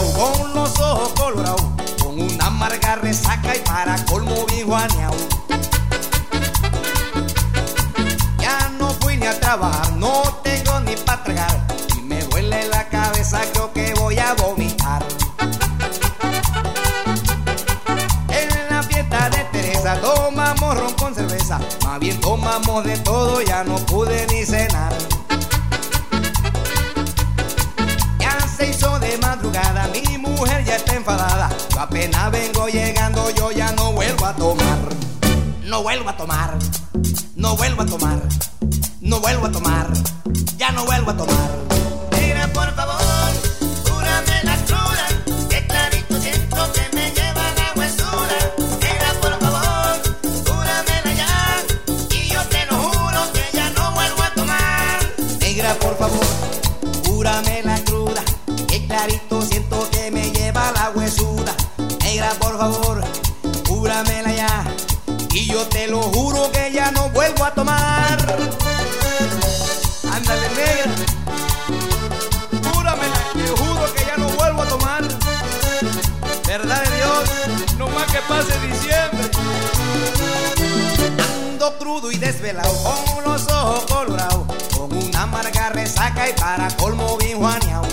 desvelado, con los ojos colorados, con una amarga resaca y para colmo bien juaneado. Ya no fui ni a trabajar, no tengo ni para tragar, y me duele la cabeza, creo que voy a vomitar. En la fiesta de Teresa tomamos ron con cerveza, más bien tomamos de todo, ya no pude ni cenar. Ya se hizo de madrugada, mi mujer ya está enfadada, yo apenas vengo llegando, yo ya no vuelvo a tomar. No vuelvo a tomar, no vuelvo a tomar, no vuelvo a tomar, ya no vuelvo a tomar. Negra, por favor, cúrame la cruda, que clarito siento que me lleva la huesura. Negra, por favor, cúramela ya, y yo te lo juro que ya no vuelvo a tomar. Negra, por favor, cúrame la cruda, que clarito siento que me lleva la huesuda. Negra, por favor, cúramela ya, y yo te lo juro que ya no vuelvo a tomar. Ándale, negra, júramela, te juro que ya no vuelvo a tomar. Verdad de Dios, no más que pase diciembre. Ando crudo y desvelado, con los ojos colorados, con una amarga resaca y para colmo bien juaneado.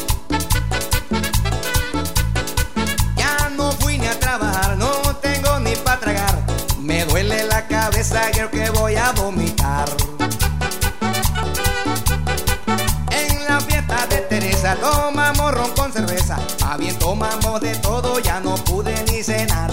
Ya no fui ni a trabajar, no tengo ni para tragar, me duele la cabeza, creo que voy a vomitar. En la fiesta de Teresa tomamos ron con cerveza, más bien tomamos de todo, ya no pude ni cenar.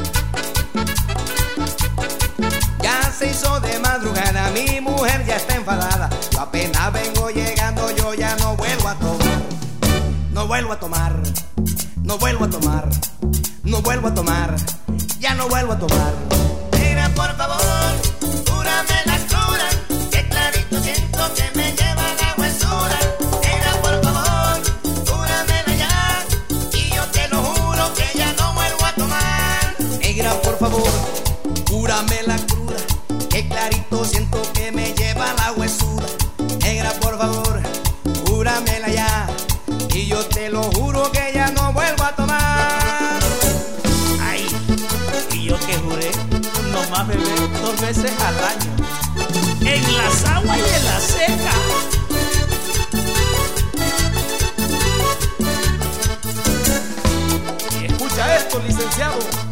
Ya se hizo de madrugada, mi mujer ya está enfadada, yo apenas vengo llegando, yo ya no vuelvo a tomar. No vuelvo a tomar, no vuelvo a tomar, no vuelvo a tomar, ya no vuelvo a tomar. Negra, por favor, cúrame la cruda, que clarito siento que me lleva la huesura. Negra, por favor, cúramela ya, y yo te lo juro que ya no vuelvo a tomar. Negra, por favor, cúrame la cruda, que clarito siento que me lleva la huesuda. Negra, por favor, cúramela ya, y yo te lo juro que ya no vuelvo a tomar. Ay, y yo que juré nomás beber 2 veces al año, en las aguas y en la seca. Y escucha esto, licenciado.